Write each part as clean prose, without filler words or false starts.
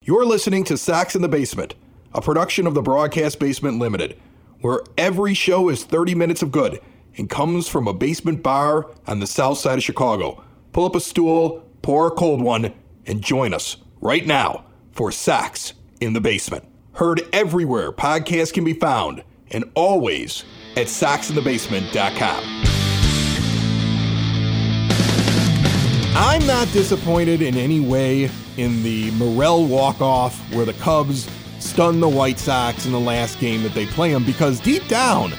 You're listening to Sox in the Basement, a production of the Broadcast Basement Limited, where every show is 30 minutes of good and comes from a basement bar on the south side of Chicago. Pull up a stool, pour a cold one, and join us right now for Sox in the Basement. Heard everywhere podcasts can be found, and always at soxinthebasement.com. I'm not disappointed in any way in the Morel walk-off where the Cubs stunned the White Sox in the last game that they play them, because deep down,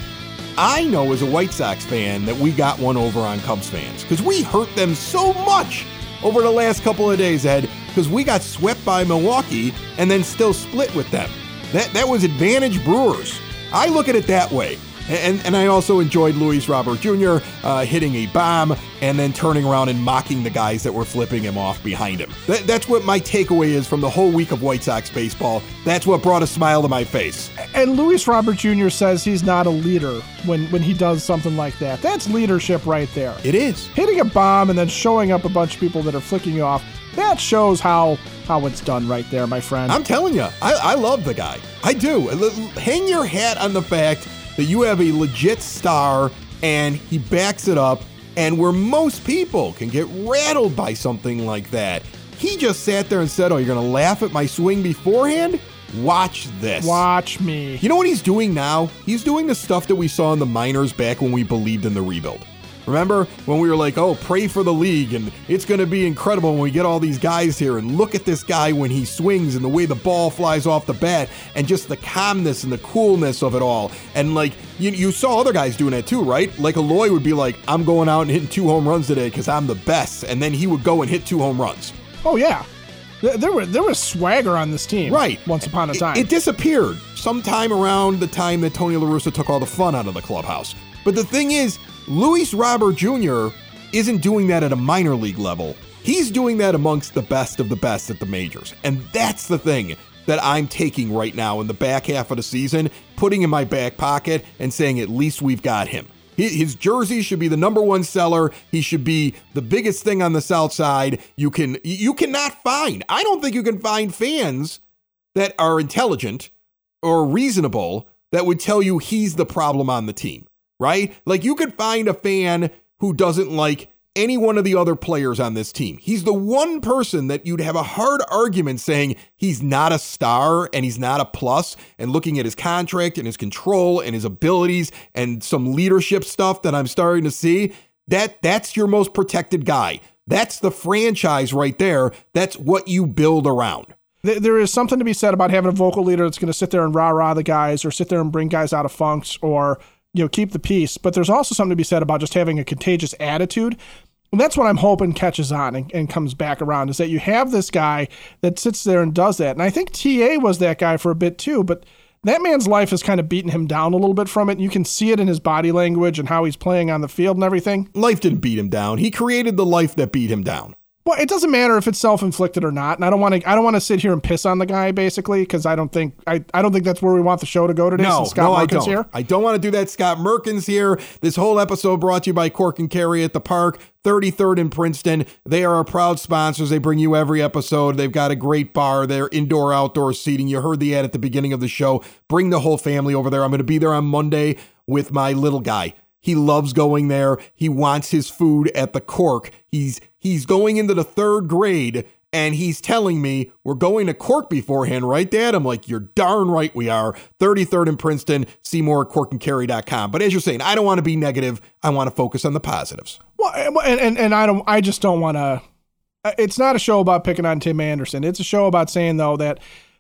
I know as a White Sox fan that we got one over on Cubs fans, because we hurt them so much over the last couple of days, Ed, because we got swept by Milwaukee and then still split with them. That was advantage Brewers. I look at it that way. And I also enjoyed Luis Robert Jr. Hitting a bomb and then turning around and mocking the guys that were flipping him off behind him. That's what my takeaway is from the whole week of White Sox baseball. That's what brought a smile to my face. And Luis Robert Jr. says he's not a leader when he does something like that. That's leadership right there. It is. Hitting a bomb and then showing up a bunch of people that are flicking you off, that shows how it's done right there, my friend. I'm telling you, I love the guy. I do. Hang your hat on the fact that you have a legit star and he backs it up, and where most people can get rattled by something like that, he just sat there and said, oh, you're going to laugh at my swing beforehand? Watch this. Watch me. You know what he's doing now? He's doing the stuff that we saw in the minors back when we believed in the rebuild. Remember when we were like, oh, pray for the league and it's going to be incredible when we get all these guys here, and look at this guy when he swings and the way the ball flies off the bat and just the calmness and the coolness of it all. And like you saw other guys doing that too, right? Like Eloy would be like, I'm going out and hitting 2 home runs today because I'm the best. And then he would go and hit 2 home runs. Oh, yeah. There was swagger on this team. Right. Once upon a time. It disappeared sometime around the time that Tony La Russa took all the fun out of the clubhouse. But the thing is, Luis Robert Jr. isn't doing that at a minor league level. He's doing that amongst the best of the best at the majors. And that's the thing that I'm taking right now in the back half of the season, putting in my back pocket and saying at least we've got him. His jersey should be the #1 seller. He should be the biggest thing on the South Side. You cannot find, I don't think you can find fans that are intelligent or reasonable that would tell you he's the problem on the team. Right? Like you could find a fan who doesn't like any one of the other players on this team. He's the one person that you'd have a hard argument saying he's not a star and he's not a plus, and looking at his contract and his control and his abilities and some leadership stuff that I'm starting to see, that's your most protected guy. That's the franchise right there. That's what you build around. There is something to be said about having a vocal leader that's going to sit there and rah-rah the guys or sit there and bring guys out of funks or keep the peace. But there's also something to be said about just having a contagious attitude. And that's what I'm hoping catches on and comes back around, is that you have this guy that sits there and does that. And I think TA was that guy for a bit too, but that man's life has kind of beaten him down a little bit from it. And you can see it in his body language and how he's playing on the field and everything. Life didn't beat him down. He created the life that beat him down. Well, it doesn't matter if it's self-inflicted or not, and I don't want to sit here and piss on the guy, basically, because I don't think that's where we want the show to go today. No, Scott Merkin's I don't. Here. I don't want to do that. Scott Merkin's here. This whole episode brought to you by Cork and Carry at the Park, 33rd in Princeton. They are our proud sponsors. They bring you every episode. They've got a great bar. They're indoor-outdoor seating. You heard the ad at the beginning of the show. Bring the whole family over there. I'm going to be there on Monday with my little guy. He loves going there. He wants his food at the Cork. He's going into the 3rd grade, and he's telling me, we're going to Cork beforehand, right, Dad? I'm like, you're darn right we are. 33rd in Princeton. See more at corkandcarry.com. But as you're saying, I don't want to be negative. I want to focus on the positives. Well, and I just don't want to. It's not a show about picking on Tim Anderson. It's a show about saying, though, that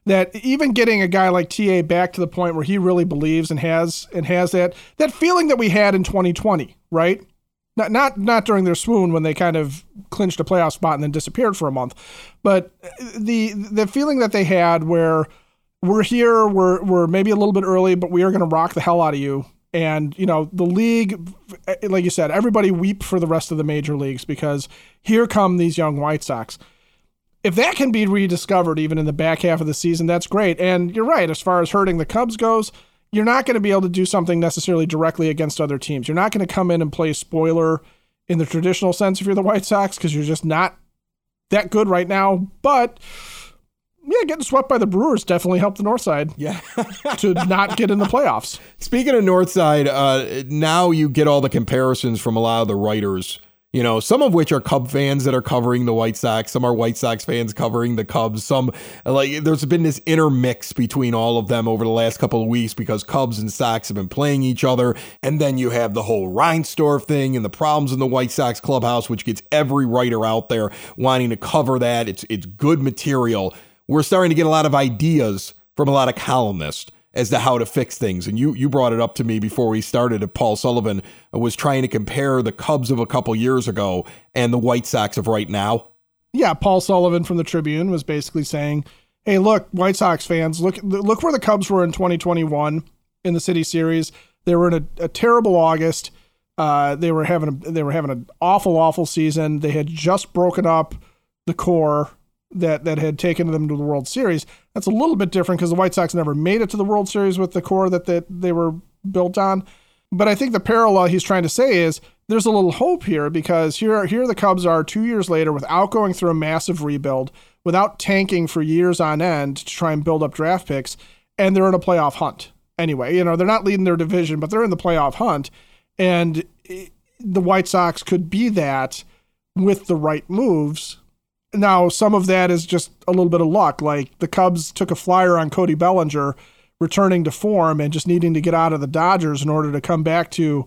even getting a guy like TA back to the point where he really believes and has that feeling that we had in 2020, right? Not during their swoon when they kind of clinched a playoff spot and then disappeared for a month, but the feeling that they had where we're here, we're maybe a little bit early, but we are going to rock the hell out of you. And, the league, like you said, everybody weep for the rest of the major leagues because here come these young White Sox. If that can be rediscovered even in the back half of the season, that's great. And you're right, as far as hurting the Cubs goes, you're not going to be able to do something necessarily directly against other teams. You're not going to come in and play spoiler in the traditional sense if you're the White Sox, because you're just not that good right now. But Yeah, getting swept by the Brewers definitely helped the North Side to not get in the playoffs. Speaking of North Side, now you get all the comparisons from a lot of the writers, you know, some of which are Cub fans that are covering the White Sox. Some are White Sox fans covering the Cubs. Some, like, there's been this intermix between all of them over the last couple of weeks because Cubs and Sox have been playing each other. And then you have the whole Reinsdorf thing and the problems in the White Sox clubhouse, which gets every writer out there wanting to cover that. It's good material. We're starting to get a lot of ideas from a lot of columnists as to how to fix things. And you brought it up to me before we started. Paul Sullivan was trying to compare the Cubs of a couple years ago and the White Sox of right now. Yeah, Paul Sullivan from the Tribune was basically saying, hey, look, White Sox fans, look where the Cubs were in 2021 in the City Series. They were in a terrible August. They were having an awful season. They had just broken up the core that had taken them to the World Series. That's a little bit different because the White Sox never made it to the World Series with the core that they were built on. But I think the parallel he's trying to say is there's a little hope here because here the Cubs are 2 years later without going through a massive rebuild, without tanking for years on end to try and build up draft picks, and they're in a playoff hunt. Anyway, you know, they're not leading their division, but they're in the playoff hunt. And the White Sox could be that with the right moves. Now, some of that is just a little bit of luck. Like the Cubs took a flyer on Cody Bellinger returning to form and just needing to get out of the Dodgers in order to come back to,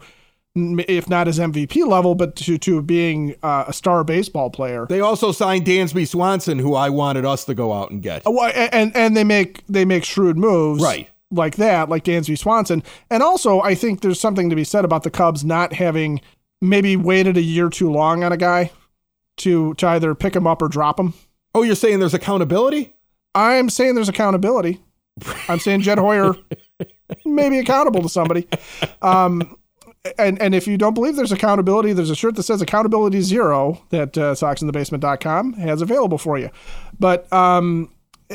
if not his MVP level, but to being a star baseball player. They also signed Dansby Swanson, who I wanted us to go out and get. And they make shrewd moves. Right. Like that, like Dansby Swanson. And also, I think there's something to be said about the Cubs not having maybe waited a year too long on a guy to either pick him up or drop him. Oh, you're saying there's accountability? I'm saying there's accountability. I'm saying Jed Hoyer may be accountable to somebody. And if you don't believe there's accountability, there's a shirt that says accountability 0 that SoxInTheBasement.com has available for you. But I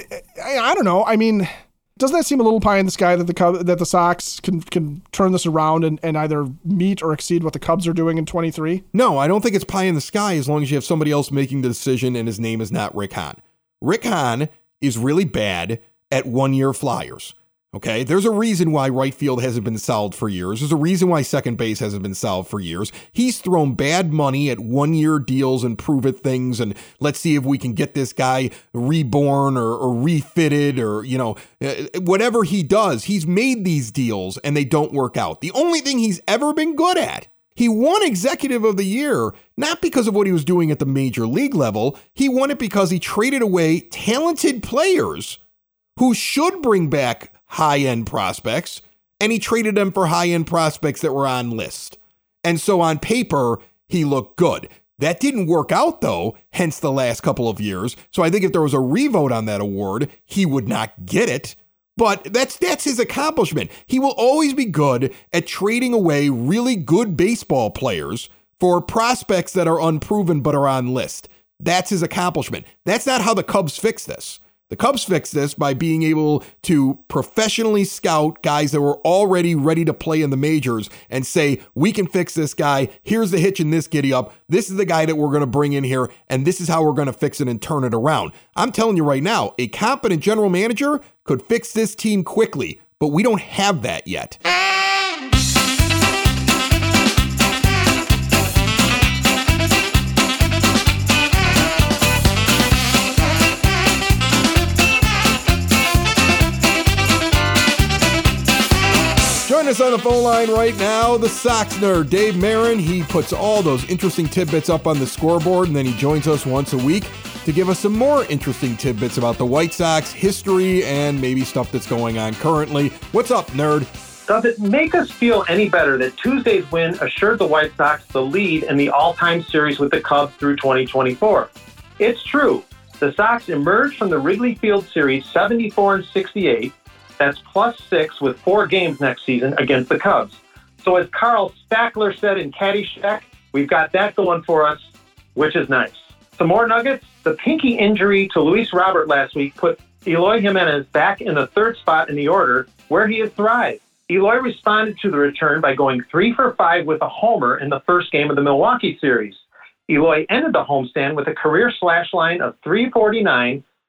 don't know. I mean, doesn't that seem a little pie in the sky that the Sox can turn this around and either meet or exceed what the Cubs are doing in 23? No, I don't think it's pie in the sky as long as you have somebody else making the decision and his name is not Rick Hahn. Rick Hahn is really bad at one-year flyers. Okay, there's a reason why right field hasn't been solved for years. There's a reason why second base hasn't been solved for years. He's thrown bad money at one-year deals and prove-it things, and let's see if we can get this guy reborn or refitted or, you know, whatever he does. He's made these deals, and they don't work out. The only thing he's ever been good at, he won Executive of the Year, not because of what he was doing at the major league level. He won it because he traded away talented players who should bring back high-end prospects, and he traded them for high-end prospects that were on list. And so on paper, he looked good. That didn't work out, though, hence the last couple of years. So I think if there was a revote on that award, he would not get it. But that's his accomplishment. He will always be good at trading away really good baseball players for prospects that are unproven but are on list. That's his accomplishment. That's not how the Cubs fix this. The Cubs fixed this by being able to professionally scout guys that were already ready to play in the majors and say, we can fix this guy. Here's the hitch in this giddy up. This is the guy that we're going to bring in here, and this is how we're going to fix it and turn it around. I'm telling you right now, a competent general manager could fix this team quickly, but we don't have that yet. Join us on the phone line right now, the Sox nerd, Dave Marin. He puts all those interesting tidbits up on the scoreboard, and then he joins us once a week to give us some more interesting tidbits about the White Sox, history, and maybe stuff that's going on currently. What's up, nerd? Does it make us feel any better that Tuesday's win assured the White Sox the lead in the all-time series with the Cubs through 2024? It's true. The Sox emerged from the Wrigley Field series 74-68. That's +6 with 4 games next season against the Cubs. So as Carl Spackler said in Caddyshack, we've got that going for us, which is nice. Some more nuggets. The pinky injury to Luis Robert last week put Eloy Jimenez back in the third spot in the order, where he has thrived. Eloy responded to the return by going 3 for 5 with a homer in the first game of the Milwaukee series. Eloy ended the homestand with a career slash line of .349,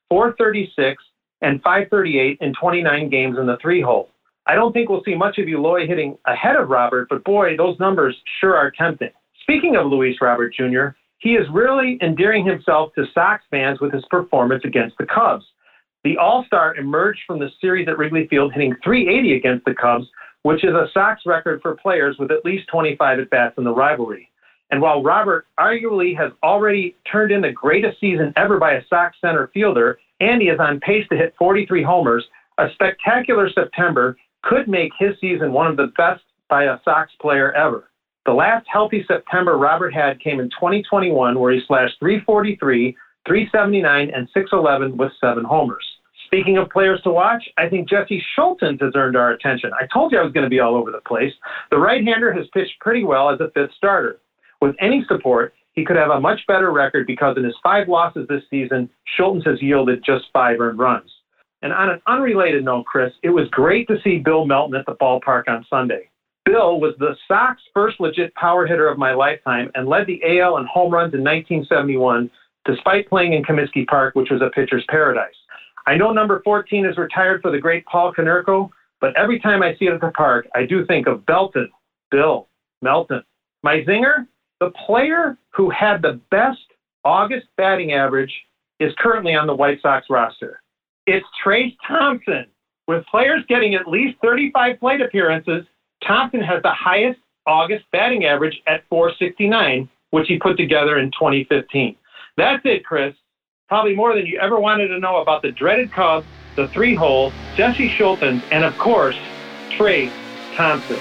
436, and 538 in 29 games in the 3-hole. I don't think we'll see much of Eloy hitting ahead of Robert, but boy, those numbers sure are tempting. Speaking of Luis Robert Jr., he is really endearing himself to Sox fans with his performance against the Cubs. The All-Star emerged from the series at Wrigley Field hitting .380 against the Cubs, which is a Sox record for players with at least 25 at-bats in the rivalry. And while Robert arguably has already turned in the greatest season ever by a Sox center fielder, and he is on pace to hit 43 homers, a spectacular September could make his season one of the best by a Sox player ever. The last healthy September Robert had came in 2021, where he slashed .343, .379, and .611 with 7 homers. Speaking of players to watch, I think Jesse Schultens has earned our attention. I told you I was going to be all over the place. The right-hander has pitched pretty well as a fifth starter. With any support, he could have a much better record because in his 5 losses this season, Schultens has yielded just 5 earned runs. And on an unrelated note, Chris, it was great to see Bill Melton at the ballpark on Sunday. Bill was the Sox first legit power hitter of my lifetime and led the AL in home runs in 1971, despite playing in Comiskey Park, which was a pitcher's paradise. I know number 14 is retired for the great Paul Konerko, but every time I see it at the park, I do think of Belton, Bill, Melton. My zinger, the player who had the best August batting average is currently on the White Sox roster. It's Trayce Thompson. With players getting at least 35 plate appearances, Thompson has the highest August batting average at .469, which he put together in 2015. That's it, Chris. Probably more than you ever wanted to know about the dreaded Cubs, the 3-hole, Jesse Schultens, and of course, Trayce Thompson.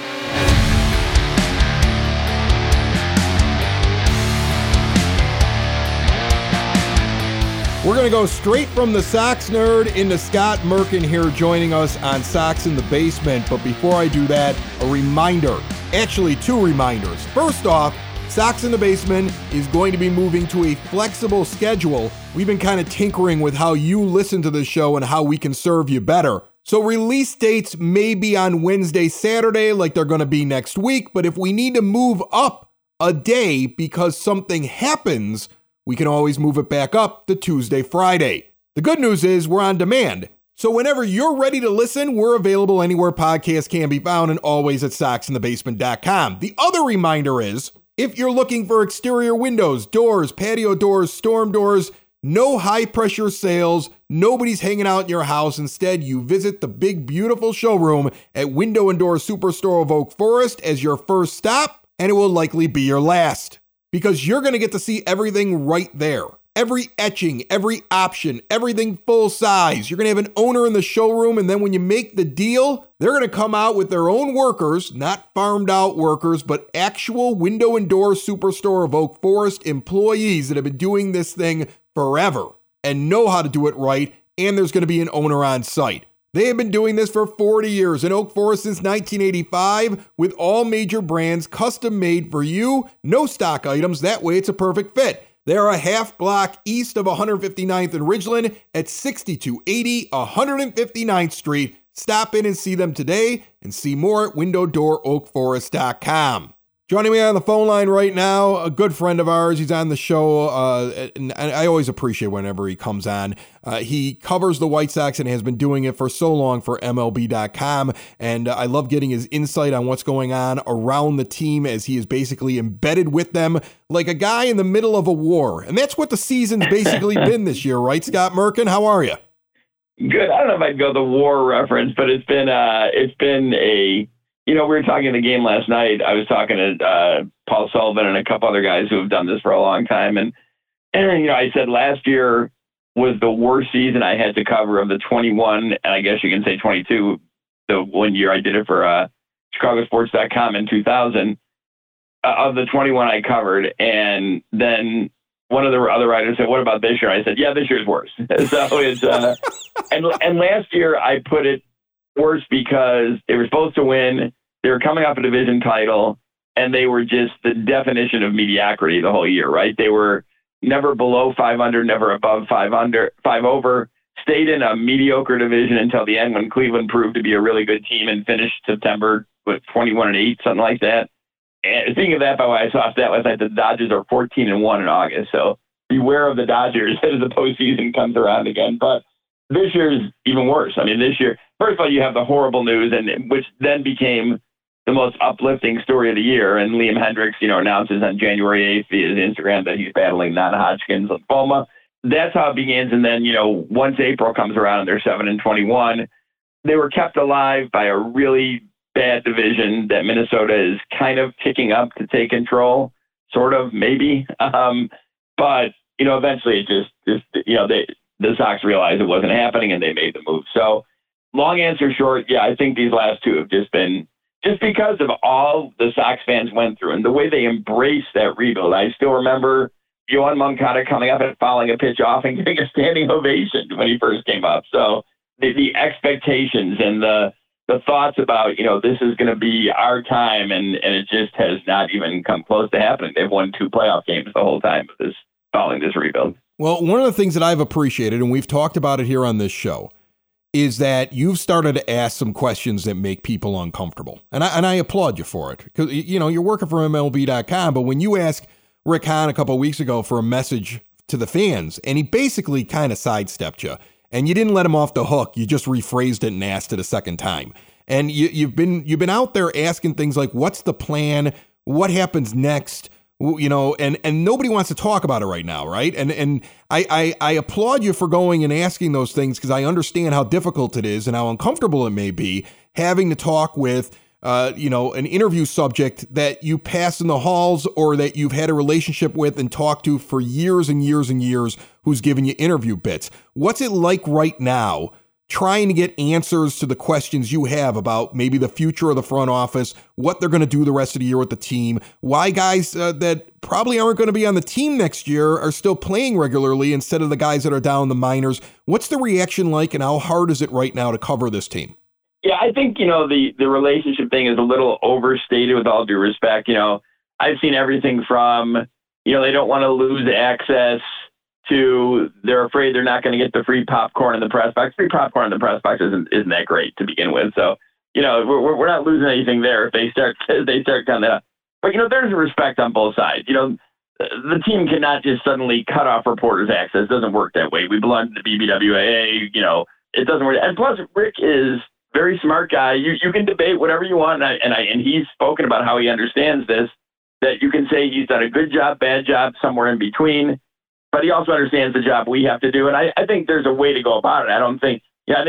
We're going to go straight from the Sox nerd into Scott Merkin here joining us on Sox in the Basement. But before I do that, a reminder, actually 2 reminders. First off, Sox in the Basement is going to be moving to a flexible schedule. We've been kind of tinkering with how you listen to the show and how we can serve you better. So release dates may be on Wednesday, Saturday, like they're going to be next week. But if we need to move up a day because something happens, we can always move it back up to Tuesday, Friday. The good news is we're on demand. So whenever you're ready to listen, we're available anywhere podcasts can be found and always at soxinthebasement.com. The other reminder is, if you're looking for exterior windows, doors, patio doors, storm doors, no high-pressure sales, nobody's hanging out in your house. Instead, you visit the big, beautiful showroom at Window and Door Superstore of Oak Forest as your first stop, and it will likely be your last. Because you're going to get to see everything right there. Every etching, every option, everything full size. You're going to have an owner in the showroom, and then when you make the deal, they're going to come out with their own workers, not farmed out workers, but actual Window and Door Superstore of Oak Forest employees that have been doing this thing forever and know how to do it right, and there's going to be an owner on site. They have been doing this for 40 years in Oak Forest since 1985 with all major brands custom made for you, no stock items, that way it's a perfect fit. They're a half block east of 159th and Ridgeland at 6280 159th Street. Stop in and see them today and see more at windowdooroakforest.com. Joining me on the phone line right now, a good friend of ours. He's on the show, and I always appreciate whenever he comes on. He covers the White Sox and has been doing it for so long for MLB.com, and I love getting his insight on what's going on around the team as he is basically embedded with them like a guy in the middle of a war. And that's what the season's basically been this year, right, Scott Merkin? How are you? Good. I don't know if I'd go the war reference, but it's been a... You know, we were talking in the game last night. I was talking to Paul Sullivan and a couple other guys who have done this for a long time. And you know, I said last year was the worst season I had to cover of the 21, and I guess you can say 22, the 1 year I did it for ChicagoSports.com in 2000, of the 21 I covered. And then one of the other writers said, what about this year? I said, yeah, this year's worse. So it's, and last year I put it worse because they were supposed to win. They were coming off a division title, and they were just the definition of mediocrity the whole year, right? They were never below 500, never above 5 over, stayed in a mediocre division until the end when Cleveland proved to be a really good team and finished September with 21-8, something like that. And speaking of that, by the way, I saw a stat last night, the Dodgers are 14-1 in August. So beware of the Dodgers as the postseason comes around again. But this year is even worse. I mean, this year, first of all, you have the horrible news, and which then became the most uplifting story of the year. And Liam Hendriks, announces on January 8th via his Instagram that he's battling non-Hodgkin's lymphoma. That's how it begins. And then, once April comes around and they're 7-21, they were kept alive by a really bad division that Minnesota is kind of kicking up to take control, sort of, maybe. But, eventually the Sox realized it wasn't happening and they made the move. So long answer short, yeah, I think these last two have just been, just because of all the Sox fans went through and the way they embraced that rebuild. I still remember Yoan Moncada coming up and fouling a pitch off and getting a standing ovation when he first came up. So the expectations and the thoughts about, this is going to be our time, and it just has not even come close to happening. They've won 2 playoff games the whole time of this, following this rebuild. Well, one of the things that I've appreciated, and we've talked about it here on this show, is that you've started to ask some questions that make people uncomfortable. And I applaud you for it. Because, you're working for MLB.com, but when you asked Rick Hahn a couple of weeks ago for a message to the fans, and he basically kind of sidestepped you, and you didn't let him off the hook, you just rephrased it and asked it a second time. And you've been out there asking things like, what's the plan? What happens next? And nobody wants to talk about it right now, right? And I applaud you for going and asking those things, because I understand how difficult it is and how uncomfortable it may be having to talk with, an interview subject that you pass in the halls or that you've had a relationship with and talked to for years and years and years, who's given you interview bits. What's it like right now trying to get answers to the questions you have about maybe the future of the front office, what they're going to do the rest of the year with the team, why guys that probably aren't going to be on the team next year are still playing regularly instead of the guys that are down in the minors? What's the reaction like, and how hard is it right now to cover this team? Yeah, I think, the relationship thing is a little overstated, with all due respect. I've seen everything from, they don't want to lose access to they're afraid they're not going to get the free popcorn in the press box. Free popcorn in the press box isn't that great to begin with. So, we're not losing anything there if they start cutting that up. But, there's respect on both sides. The team cannot just suddenly cut off reporters' access. It doesn't work that way. We belong to the BBWAA. It doesn't work. And plus, Rick is very smart guy. You can debate whatever you want, and he's spoken about how he understands this, that you can say he's done a good job, bad job, somewhere in between, but he also understands the job we have to do. And I think there's a way to go about it. I think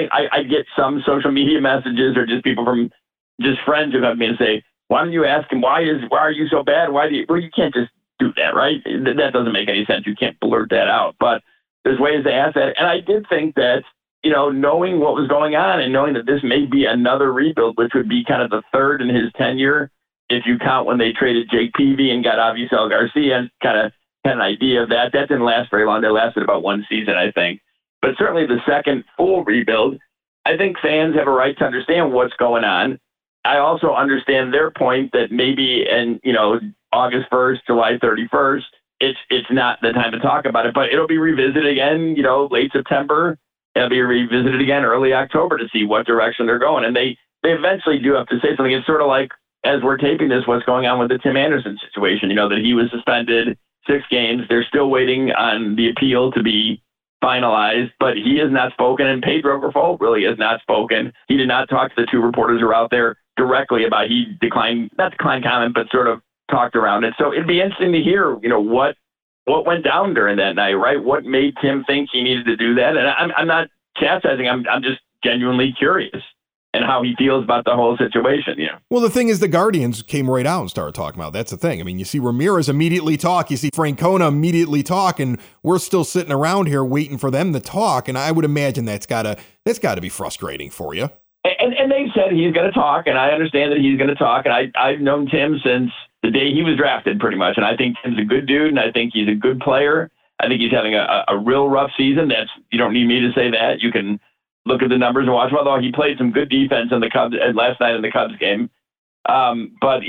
I get some social media messages or just people from just friends who have me and say, why don't you ask him, why are you so bad? Well, you can't just do that, right? That doesn't make any sense. You can't blurt that out, but there's ways to ask that. And I did think that, knowing what was going on and knowing that this may be another rebuild, which would be kind of the third in his tenure, if you count when they traded Jake Peavy and got Avisail Garcia, kind of had an idea of that. That didn't last very long. That lasted about one season, I think. But certainly the second full rebuild, I think fans have a right to understand what's going on. I also understand their point that maybe in, August 1st, July 31st, it's not the time to talk about it, but it'll be revisited again, late September. It'll be revisited again early October to see what direction they're going. And they eventually do have to say something. It's sort of like, as we're taping this, what's going on with the Tim Anderson situation, that he was suspended 6 games. They're still waiting on the appeal to be finalized, but he has not spoken, and Pedro Grifol really has not spoken. He did not talk to the 2 reporters who are out there directly about, he not declined comment, but sort of talked around it. So it'd be interesting to hear, what went down during that night, right? What made Tim think he needed to do that? And I'm not chastising. I'm just genuinely curious and how he feels about the whole situation. Well, the thing is, the Guardians came right out and started talking about it. That's the thing. I mean, you see Ramirez immediately talk. You see Francona immediately talk, and we're still sitting around here waiting for them to talk. And I would imagine that's got to be frustrating for you. And they said he's going to talk, and I understand that he's going to talk. And I've known Tim since the day he was drafted, pretty much. And I think Tim's a good dude, and I think he's a good player. I think he's having a real rough season. You don't need me to say that. You can look at the numbers and watch him, although he played some good defense in the Cubs last night in the Cubs game. But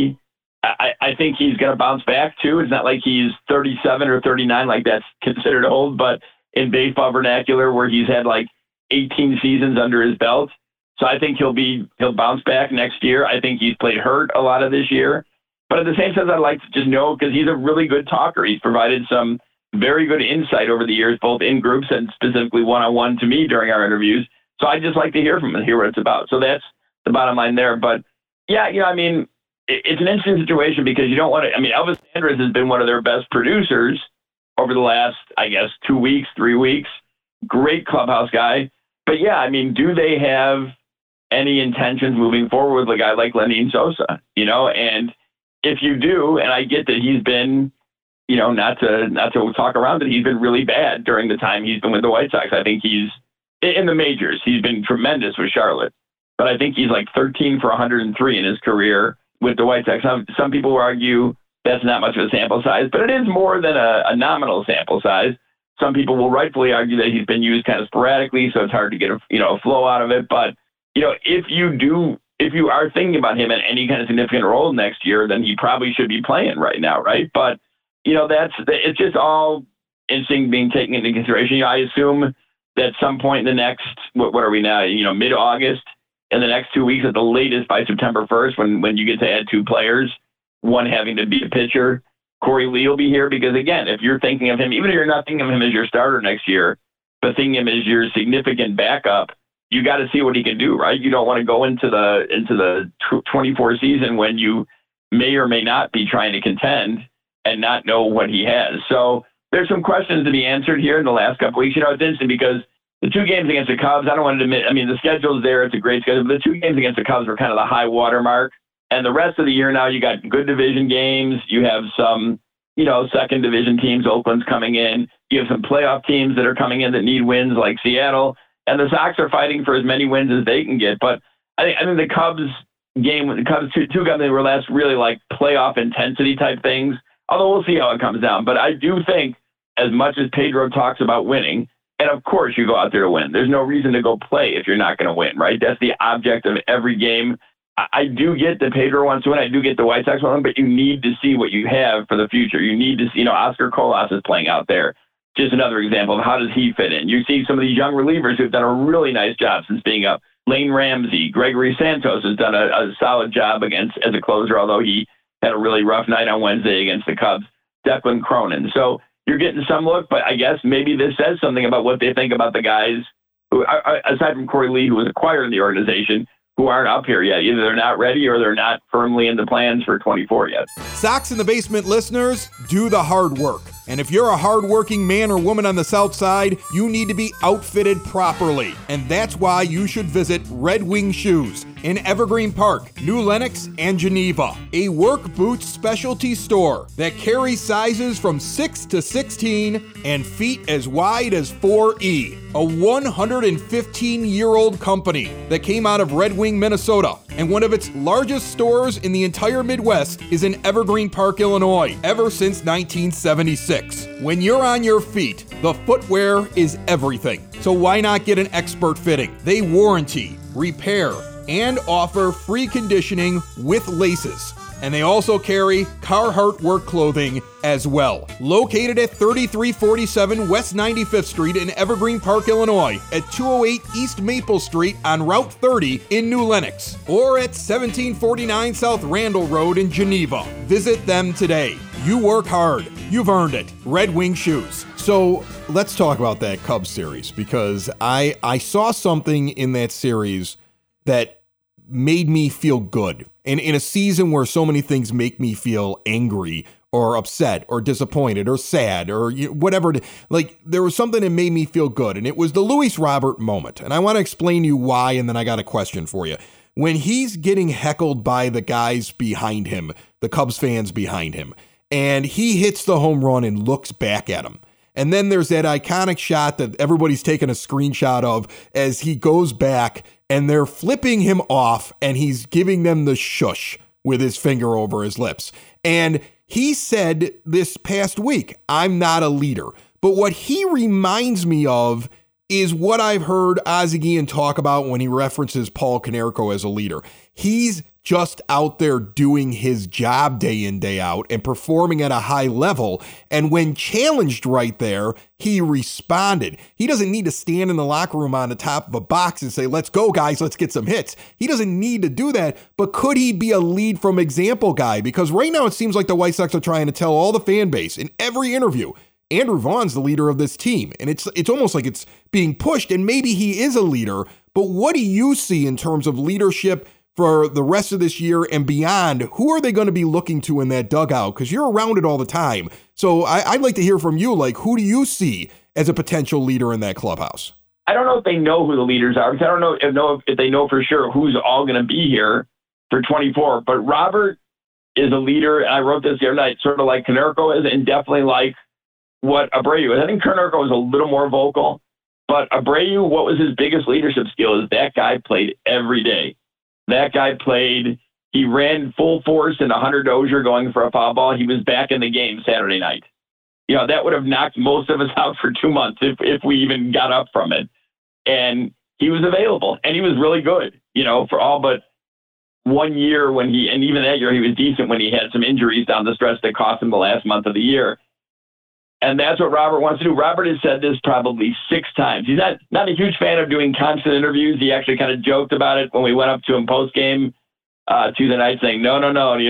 I think he's going to bounce back too. It's not like he's 37 or 39, like that's considered old, but in baseball vernacular, where he's had like 18 seasons under his belt. So I think he'll bounce back next year. I think he's played hurt a lot of this year. But at the same time, I'd like to just know, because he's a really good talker. He's provided some very good insight over the years, both in groups and specifically one-on-one to me during our interviews. So I just like to hear from him and hear what it's about. So that's the bottom line there. But yeah, I mean, it's an interesting situation because you don't want to, I mean, Elvis Andrus has been one of their best producers over the last, I guess, 2 weeks, 3 weeks. Great clubhouse guy. But yeah, I mean, do they have any intentions moving forward with a guy like Lenyn Sosa? And if you do, and I get that he's been, not to talk around it, he's been really bad during the time he's been with the White Sox. I think he's in the majors. He's been tremendous with Charlotte, but I think he's like 13 for 103 in his career with the White Sox. Some people will argue that's not much of a sample size, but it is more than a nominal sample size. Some people will rightfully argue that he's been used kind of sporadically, so it's hard to get a flow out of it. But if you are thinking about him in any kind of significant role next year, then he probably should be playing right now, right? But it's just all interesting being taken into consideration. I assume that some point in the next, what are we now? Mid-August, in the next 2 weeks at the latest by September 1st, when you get to add two players, one having to be a pitcher. Corey Lee will be here because, again, if you're thinking of him, even if you're not thinking of him as your starter next year, but thinking of him as your significant backup, you got to see what he can do, right? You don't want to go into the 24 season when you may or may not be trying to contend and not know what he has. So there's some questions to be answered here in the last couple weeks. It's interesting because the 2 games against the Cubs, I don't want to admit, I mean, the schedule's there. It's a great schedule. But the 2 games against the Cubs were kind of the high water mark. And the rest of the year now, you got good division games. You have some, second division teams, Oakland's coming in. You have some playoff teams that are coming in that need wins like Seattle. And the Sox are fighting for as many wins as they can get. But I think the Cubs game, the Cubs two games, they were last really like playoff intensity type things. Although we'll see how it comes down. But I do think as much as Pedro talks about winning, and of course you go out there to win. There's no reason to go play if you're not going to win, right? That's the object of every game. I do get that Pedro wants to win. I do get the White Sox want to win, but you need to see what you have for the future. You need to see, Oscar Colas is playing out there. Just another example of how does he fit in. You see some of these young relievers who've done a really nice job since being up. Lane Ramsey, Gregory Santos has done a solid job as a closer, although he had a really rough night on Wednesday against the Cubs. Declan Cronin. So you're getting some look, but I guess maybe this says something about what they think about the guys who, aside from Corey Lee, who was acquired in the organization, who aren't up here yet. Either they're not ready or they're not firmly in the plans for 24 yet. Sox in the Basement listeners, do the hard work. And if you're a hardworking man or woman on the South Side, you need to be outfitted properly. And that's why you should visit Red Wing Shoes in Evergreen Park, New Lenox, and Geneva. A work boots specialty store that carries sizes from 6 to 16 and feet as wide as 4E. A 115-year-old company that came out of Red Wing, Minnesota, and one of its largest stores in the entire Midwest is in Evergreen Park, Illinois, ever since 1976. When you're on your feet, the footwear is everything. So why not get an expert fitting? They warranty, repair, and offer free conditioning with laces. And they also carry Carhartt work clothing as well. Located at 3347 West 95th Street in Evergreen Park, Illinois, at 208 East Maple Street on Route 30 in New Lenox, or at 1749 South Randall Road in Geneva. Visit them today. You work hard. You've earned it. Red Wing Shoes. So let's talk about that Cubs series, because I saw something in that series that made me feel good. And in a season where so many things make me feel angry or upset or disappointed or sad or whatever, like there was something that made me feel good. And it was the Luis Robert moment. And I want to explain to you why. And then I got a question for you. When he's getting heckled by the guys behind him, the Cubs fans behind him, and he hits the home run and looks back at him. And then there's that iconic shot that everybody's taking a screenshot of as he goes back and they're flipping him off and he's giving them the shush with his finger over his lips. And he said this past week, I'm not a leader. But what he reminds me of is what I've heard Ozzie Guillen talk about when he references Paul Konerko as a leader. He's just out there doing his job day in, day out and performing at a high level. And when challenged right there, he responded. He doesn't need to stand in the locker room on the top of a box and say, let's go, guys, let's get some hits. He doesn't need to do that. But could he be a lead from example guy? Because right now it seems like the White Sox are trying to tell all the fan base in every interview, Andrew Vaughn's the leader of this team. And it's almost like it's being pushed, and maybe he is a leader. But what do you see in terms of leadership for the rest of this year and beyond? Who are they going to be looking to in that dugout? Because you're around it all the time. So I'd like to hear from you. Like, who do you see as a potential leader in that clubhouse? I don't know if they know who the leaders are, because I don't know if they know for sure who's all going to be here for 24. But Robert is a leader, and I wrote this the other night, sort of like Konerko is, and definitely like what Abreu is. I think Konerko is a little more vocal, but Abreu, what was his biggest leadership skill is that guy played every day. That guy played, he ran full force in 100 Dozier going for a foul ball. He was back in the game Saturday night. You know, that would have knocked most of us out for 2 months if we even got up from it. And he was available, and he was really good, you know, for all but 1 year and even that year he was decent when he had some injuries down the stretch that cost him the last month of the year. And that's what Robert wants to do. Robert has said this probably 6 times. He's not a huge fan of doing constant interviews. He actually kind of joked about it when we went up to him post-game Tuesday night saying, no,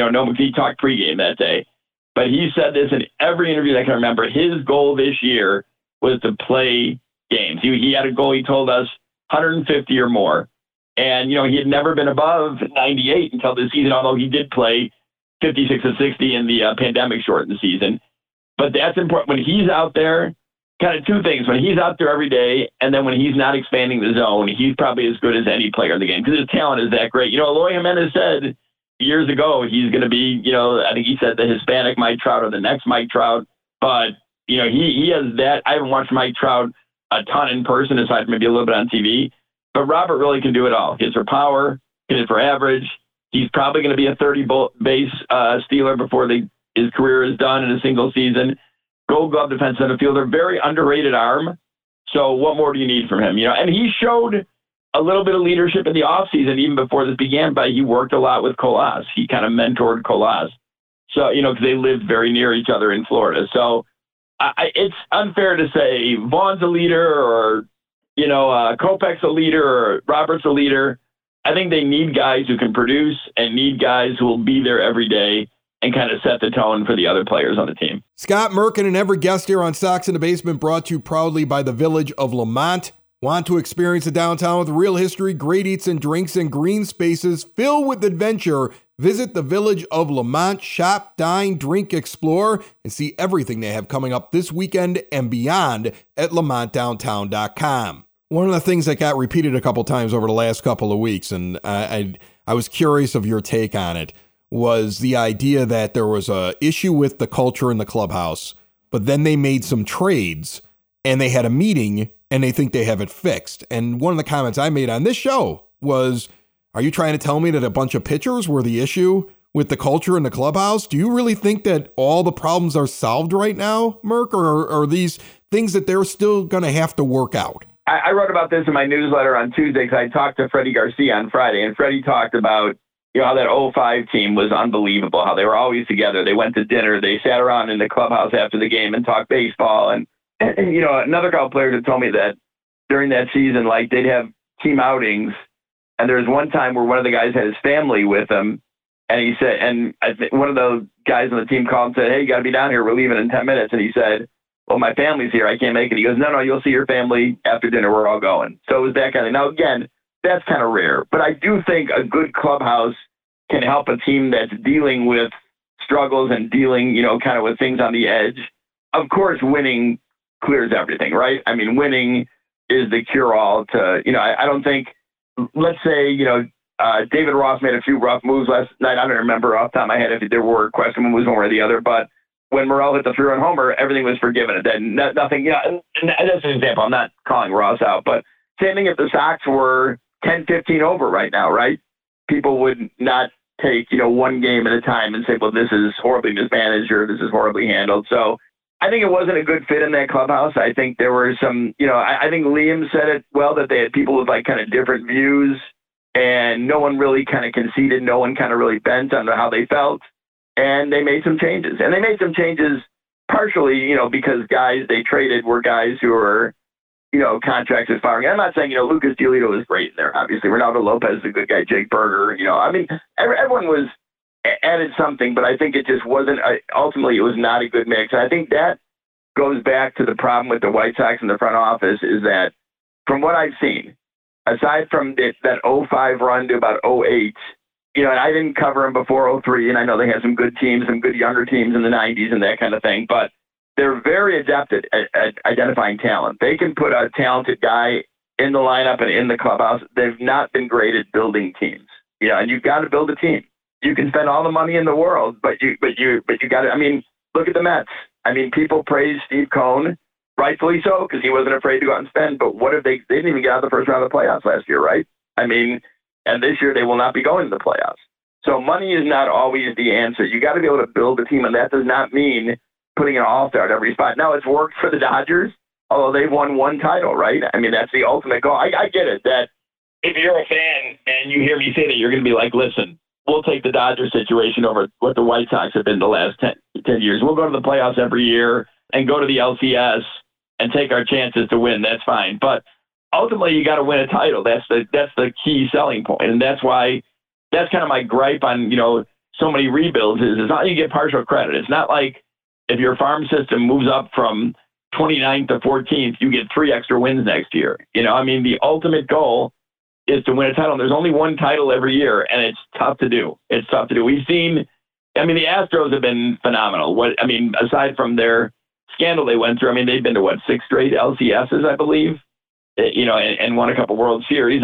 he talked pregame that day. But he said this in every interview that I can remember. His goal this year was to play games. He had a goal, he told us, 150 or more. And, you know, he had never been above 98 until this season, although he did play 56 and 60 in the pandemic shortened season. But that's important. When he's out there, kind of 2 things. When he's out there every day, and then when he's not expanding the zone, he's probably as good as any player in the game because his talent is that great. You know, Eloy Jimenez said years ago he's going to be, you know, I think he said the Hispanic Mike Trout or the next Mike Trout. But, you know, he has that. I haven't watched Mike Trout a ton in person, aside from maybe a little bit on TV. But Robert really can do it all. Hits for power, hit it for average. He's probably going to be a 30 base stealer before his career is done in a single season. Gold Glove defense center fielder, very underrated arm. So what more do you need from him? You know, and he showed a little bit of leadership in the offseason, even before this began, but he worked a lot with Colas. He kind of mentored Colas. So, you know, because they lived very near each other in Florida. So it's unfair to say Vaughn's a leader or, you know, Kopech's a leader or Robert's a leader. I think they need guys who can produce and need guys who will be there every day and kind of set the tone for the other players on the team. Scott Merkin and every guest here on Sox in the Basement brought to you proudly by the Village of Lamont. Want to experience the downtown with real history, great eats and drinks, and green spaces filled with adventure? Visit the Village of Lamont, shop, dine, drink, explore, and see everything they have coming up this weekend and beyond at lamontdowntown.com. One of the things that got repeated a couple times over the last couple of weeks, and I was curious of your take on it, was the idea that there was a issue with the culture in the clubhouse, but then they made some trades and they had a meeting and they think they have it fixed. And one of the comments I made on this show was, are you trying to tell me that a bunch of pitchers were the issue with the culture in the clubhouse? Do you really think that all the problems are solved right now, Merk, or are these things that they're still going to have to work out? I wrote about this in my newsletter on Tuesday because I talked to Freddie Garcia on Friday, and Freddie talked about, you know, how that 05 team was unbelievable, how they were always together. They went to dinner. They sat around in the clubhouse after the game and talked baseball. And you know, another couple players had told me that during that season, like, they'd have team outings. And there was one time where one of the guys had his family with him. And he said, and I think one of the guys on the team called and said, hey, you got to be down here. We're leaving in 10 minutes. And he said, well, my family's here. I can't make it. He goes, no, you'll see your family after dinner. We're all going. So it was that kind of thing. Now, again, that's kind of rare. But I do think a good clubhouse can help a team that's dealing with struggles and dealing, you know, kind of with things on the edge. Of course, winning clears everything, right? I mean, winning is the cure-all to, you know, I don't think, let's say, you know, David Ross made a few rough moves last night. I don't remember off the top of my head if there were questions was one or the other, but when Morel hit the 3-run homer, everything was forgiven. And then nothing, you know, and that's an example. I'm not calling Ross out, but same thing if the Sox were 10-15 over right now, right? People would not take, you know, one game at a time and say, well, this is horribly mismanaged or this is horribly handled. So I think it wasn't a good fit in that clubhouse. I think there were some, you know, I think Liam said it well, that they had people with like kind of different views and no one really kind of conceded. No one kind of really bent on how they felt. And they made some changes. And they made some changes partially, you know, because guys they traded were guys who were, you know, contracts expiring. I'm not saying, you know, Lucas Giolito is great in there. Obviously, Ronaldo Lopez is a good guy. Jake Berger, you know, I mean, everyone was added something, but I think it just wasn't, ultimately, it was not a good mix. And I think that goes back to the problem with the White Sox in the front office is that, from what I've seen, aside from that 05 run to about 08, and I didn't cover them before 03, and I know they had some good teams, some good younger teams in the 90s and that kind of thing, but they're very adept at identifying talent. They can put a talented guy in the lineup and in the clubhouse. They've not been great at building teams, and you've got to build a team. You can spend all the money in the world, but you got to, look at the Mets. People praise Steve Cohen, rightfully so, because he wasn't afraid to go out and spend, but what if they didn't even get out of the first round of the playoffs last year, right? And this year they will not be going to the playoffs. So money is not always the answer. You got to be able to build a team, and that does not mean putting an all-star at every spot. Now, it's worked for the Dodgers, although they've won one title, right? That's the ultimate goal. I get it, that if you're a fan and you hear me say that, you're going to be like, listen, we'll take the Dodgers situation over what the White Sox have been the last 10 years. We'll go to the playoffs every year and go to the LCS and take our chances to win. That's fine. But ultimately, you got to win a title. That's the key selling point. And that's why, that's kind of my gripe on, so many rebuilds is not you get partial credit. It's not like if your farm system moves up from 29th to 14th, you get 3 extra wins next year. The ultimate goal is to win a title. And there's only one title every year, and it's tough to do. We've seen, the Astros have been phenomenal. Aside from their scandal they went through, they've been to 6 straight LCSs, I believe, and won a couple World Series.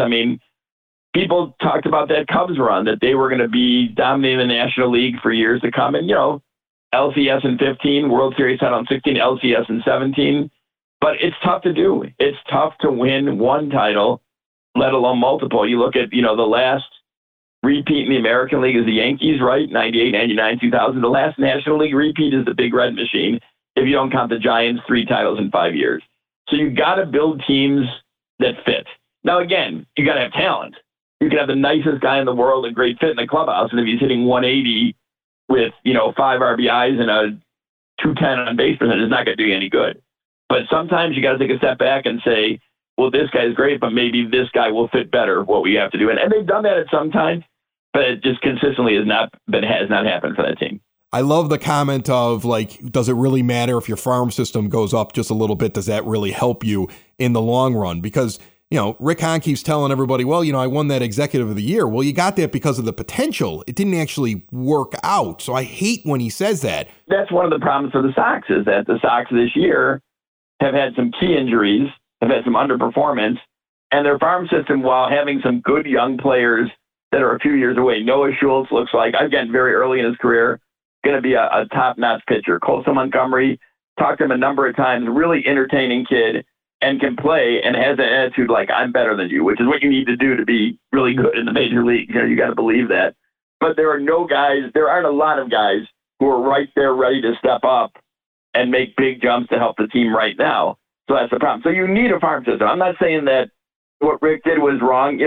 People talked about that Cubs run, that they were going to be dominating the National League for years to come. And, LCS in 15, World Series title in 16, LCS in 17. But it's tough to do. It's tough to win one title, let alone multiple. You look at, the last repeat in the American League is the Yankees, right? 98, 99, 2000. The last National League repeat is the Big Red Machine, if you don't count the Giants, 3 titles in 5 years. So you got to build teams that fit. Now, again, you got to have talent. You can have the nicest guy in the world, a great fit in the clubhouse, and if he's hitting 180 with, 5 RBIs and a 210 on base percentage, it's not going to do you any good. But sometimes you got to take a step back and say, well, this guy's great, but maybe this guy will fit better what we have to do. And they've done that at some times, but it just consistently has not happened for that team. I love the comment of, does it really matter if your farm system goes up just a little bit? Does that really help you in the long run? Because, Rick Hahn keeps telling everybody, well, I won that Executive of the Year. Well, you got that because of the potential. It didn't actually work out. So I hate when he says that. That's one of the problems for the Sox, is that the Sox this year have had some key injuries, have had some underperformance, and their farm system, while having some good young players that are a few years away. Noah Schultz looks like, again, very early in his career, going to be a top-notch pitcher. Colson Montgomery, talked to him a number of times, really entertaining kid, and can play and has an attitude like, I'm better than you, which is what you need to do to be really good in the major league. You got to believe that. But there aren't a lot of guys who are right there ready to step up and make big jumps to help the team right now. So that's the problem. So you need a farm system. I'm not saying that what Rick did was wrong.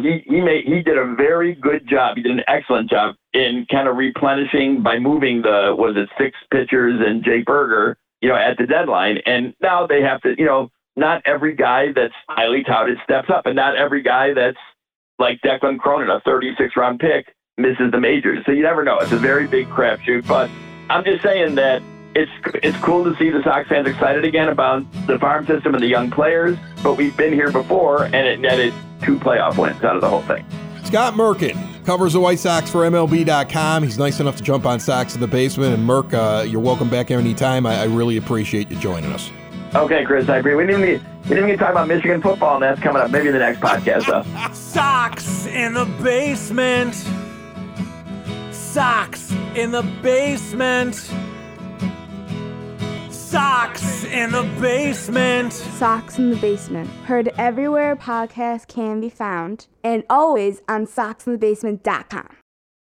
He did a very good job. He did an excellent job in kind of replenishing by moving 6 pitchers and Jake Berger, at the deadline. And now they have to, not every guy that's highly touted steps up, and not every guy that's like Declan Cronin, a 36-round pick, misses the majors. So you never know. It's a very big crapshoot. But I'm just saying that it's cool to see the Sox fans excited again about the farm system and the young players, but we've been here before, and it netted 2 playoff wins out of the whole thing. Scott Merkin covers the White Sox for MLB.com. He's nice enough to jump on Sox in the Basement. And Merk, you're welcome back anytime. I really appreciate you joining us. Okay, Chris, I agree. We didn't even get to talk about Michigan football, and that's coming up maybe in the next podcast, though. Sox in the basement. Sox in the basement. Sox in the basement. Sox in the Basement. Heard everywhere podcasts can be found, and always on soxinthebasement.com.